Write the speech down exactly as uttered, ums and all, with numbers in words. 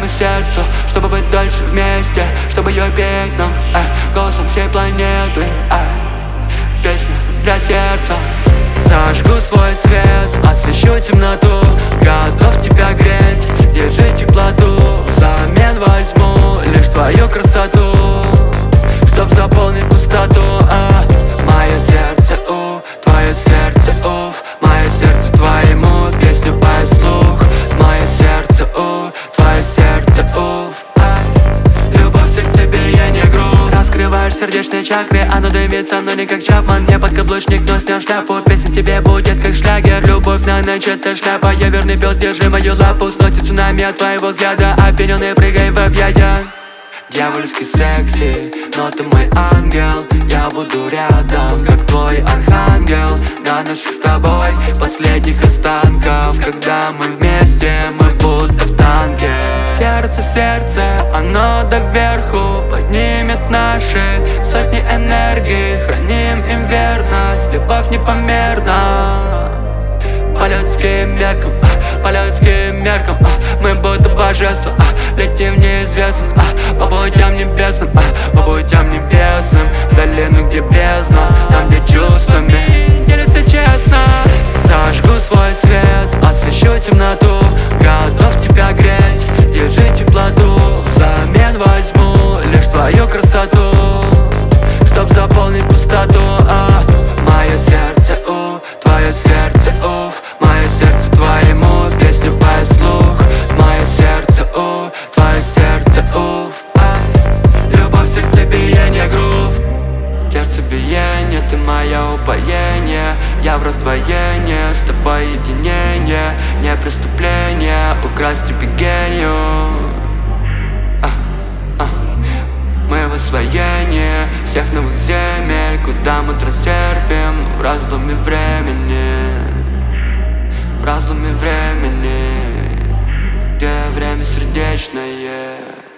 моему сердцу, чтобы быть дальше вместе, чтобы ее петь нам, эй, голосом всей планеты, эй, песня для сердца. Зажгу свой свет, освещу темноту, готов тебя греть, держи теплоту. Взамен возьму лишь твою красоту, чтоб заполнить пустоту, а. Мое сердце, у, твое сердце, уф. Мое сердце твоему песню пой вслух. Мое сердце, у, твое сердце, уф, а. Любовь, сердце, биение, грув. Раскрываешь сердечные чакры, оно дымится, но не как Чапман. Не подкаблучник, но снял шляпу. Песня тебе будет как шлягер. Любовь на ночь, это шляпа. Я верный пес, держи мою лапу. Сносит цунами от твоего взгляда. Опьянённый, прыгай в объятия. Дьявольский секси, но ты мой ангел. Я буду рядом, как твой архангел. До наших с тобой последних останков. Когда мы вместе, мы будто в танке. Сердце, сердце, оно доверху поднимет наши сотни энергий. Храним им верность, любовь непомерна. По людским меркам, а, по людским меркам, а, мы будто божества, а, летим в неизвестность, а, по путям небесным, а, по путям небесным. В долину, где бездна, там, где чувствами делятся честно. Зажгу свой свет, освещу темноту, готов тебя греть, держи теплоту. Взамен возьму лишь твою красоту, чтоб заполнить пустоту, а. Мое сердце, у, твое сердце, уф. Мое сердце твоему песню пой вслух. Мое сердце, у, твое сердце, уф, а. Любовь, сердце, биение, грув. Сердце биение, ты мое упоение. Я в раздвоении, с тобой единение. Не преступление, украсть тебе гению, а, а. Мы в освоении всех новых земель, куда мы трансерфим в раздуме времени. В раздуме времени, где время сердечное.